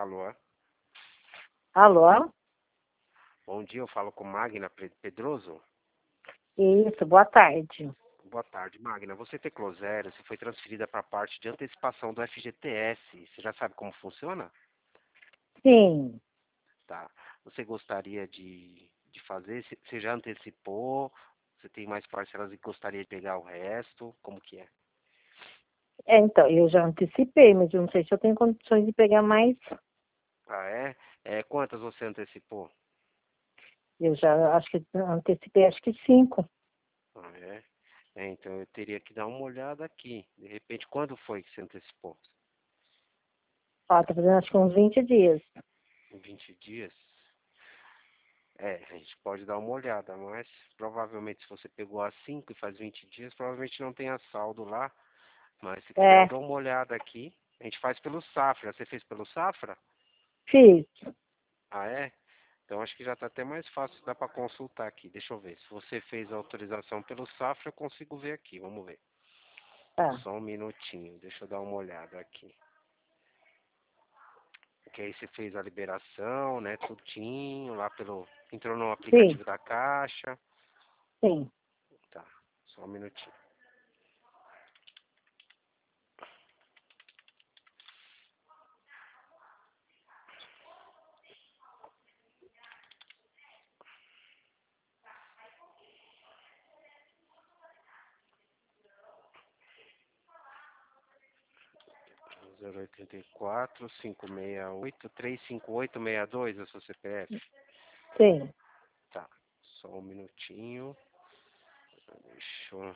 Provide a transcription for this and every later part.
Alô? Alô? Bom dia, eu falo com Magna Pedroso. Isso, boa tarde. Boa tarde, Magna. Você teclou zero, você foi transferida para a parte de antecipação do FGTS. Você já sabe como funciona? Sim. Tá. Você gostaria de fazer? Você já antecipou? Você tem mais parcelas e gostaria de pegar o resto? Como que é? Então, eu já antecipei, mas eu não sei se eu tenho condições de pegar mais. Ah, é? Quantas você antecipou? Eu já acho que antecipei, acho que 5. Ah, é? Então eu teria que dar uma olhada aqui. De repente, quando foi que você antecipou? Ó, tá fazendo acho que uns 20 dias. Em 20 dias? A gente pode dar uma olhada, mas provavelmente se você pegou a 5 e faz 20 dias, provavelmente não tenha saldo lá. Mas se quiser eu É, dou uma olhada aqui. A gente faz pelo Safra. Você fez pelo Safra? fiz. Ah, é? Então acho que já está até mais fácil, dá para consultar aqui. Deixa eu ver. Se você fez a autorização pelo Safra, eu consigo ver aqui. Vamos ver. Tá. Só um minutinho, deixa eu dar uma olhada aqui. Que aí você fez a liberação, né? Tudinho lá pelo. Entrou no Sim, aplicativo da Caixa. sim. Tá, só um minutinho. Zero oitenta e quatro 568 35862 é o seu CPF? Sim. Tá, só um minutinho. Deixa eu.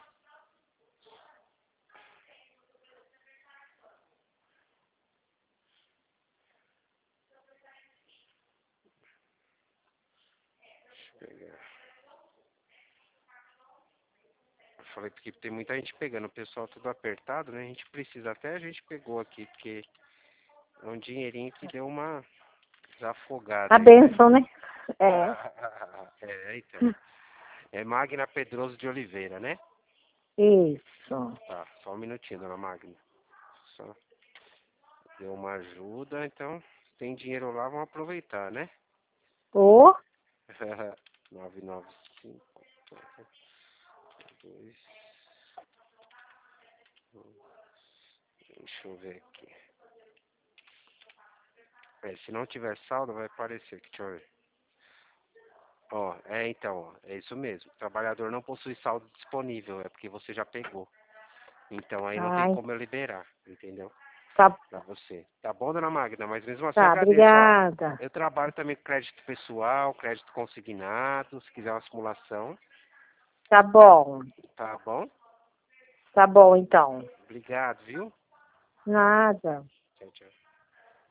Pegar. Eu falei porque tem muita gente pegando, o pessoal tudo apertado, né? A gente precisa, até a gente pegou aqui, porque é um dinheirinho que deu uma desafogada A aí, né? benção, né? É. Então. É Magna Pedroso de Oliveira, né? Isso. Tá, só um minutinho, dona Magna. Só deu uma ajuda, então tem dinheiro lá, vamos aproveitar, né? Ô, 995 2. Deixa eu ver aqui. Se não tiver saldo, vai aparecer aqui, deixa eu ver. Ó, então, ó, é isso mesmo. O trabalhador não possui saldo disponível, é porque você já pegou. Então aí não tem ai, como eu liberar, entendeu? tá, Pra você. Tá bom, dona Magda? Mas mesmo assim eu tá, agradeço, ó. obrigada. Eu trabalho também com crédito pessoal, crédito consignado, se quiser uma simulação, Tá bom. tá bom? Tá bom, então. Obrigado, viu? Nada. Tchau, tchau.